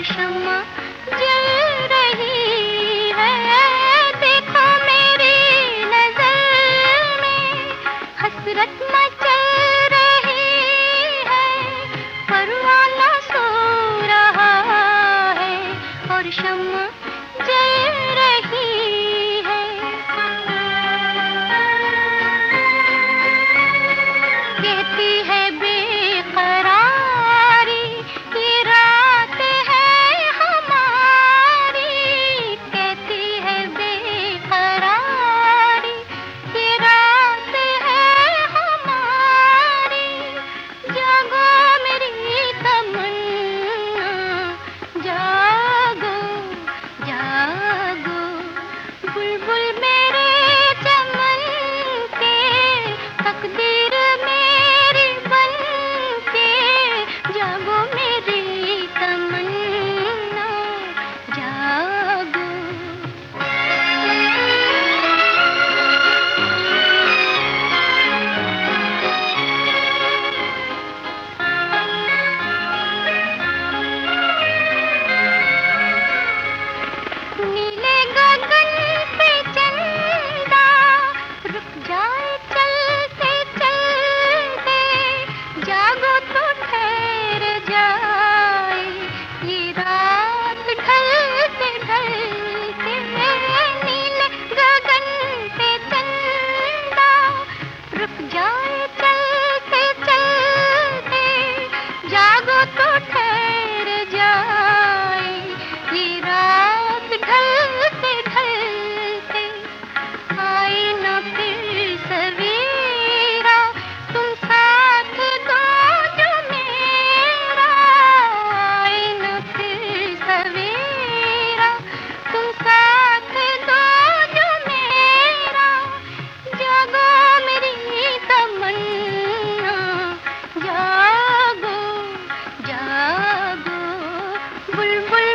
शम्मा जल रही है। देखो मेरी नजर में हसरत मचल रही है। परवाना सो रहा है और शम्मा जल रही है। कहती है बेकरारी ये रात है हमारी। कहती है बेकरारी ये रात है हमारी। जागो मेरी तमन्ना जागो जागो। बुलबुल मेरे चमन के तकदीर मेरी बन के। जागो मेरी तमन्ना जागो। नीले गगन पे चंदा रुक जाए चलते चलते। जागो तो ठहर जाए ये रात ढलते ढलते। नीले गगन पे चंदा रुक जाए चलते चलते। जागो तो ठहर जाए ये रात ढलते ढलते। आए न फिर सवेरा तुम साथ दो जो मेरा। आए न फिर सवेरा तुम साथ दो जो मेरा। जागो मेरी तमन्ना जागो जागो। बुलबुल